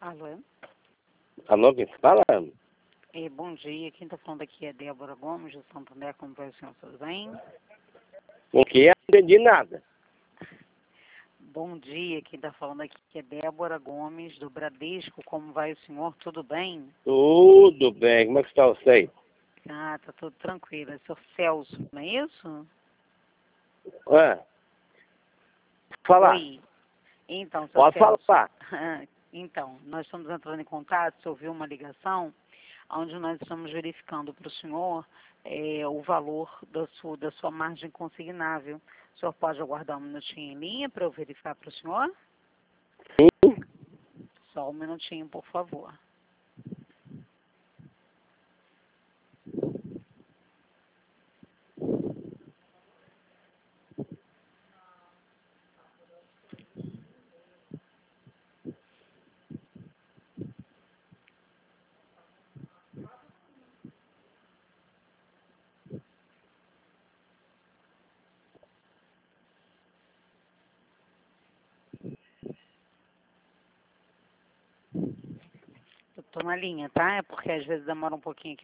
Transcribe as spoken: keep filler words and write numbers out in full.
Alô? Alô, quem fala? É, bom dia, quem está falando aqui é Débora Gomes, de Santo André, como vai o senhor, tudo bem? O que? Não entendi nada. Bom dia, quem está falando aqui é Débora Gomes, do Bradesco, como vai o senhor, tudo bem? Tudo bem, como é que está você? Ah, tá tudo tranquilo, é o senhor Celso, não é isso? É. Falar. Oi, então, senhor Pode Celso, falar. então, nós estamos entrando em contato, se ouviu uma ligação, onde nós estamos verificando para o senhor é, o valor da sua, da sua margem consignável. O senhor pode aguardar um minutinho em linha para eu verificar para o senhor? Sim. Só um minutinho, por favor. Eu estou na linha, tá? É porque às vezes demora um pouquinho aqui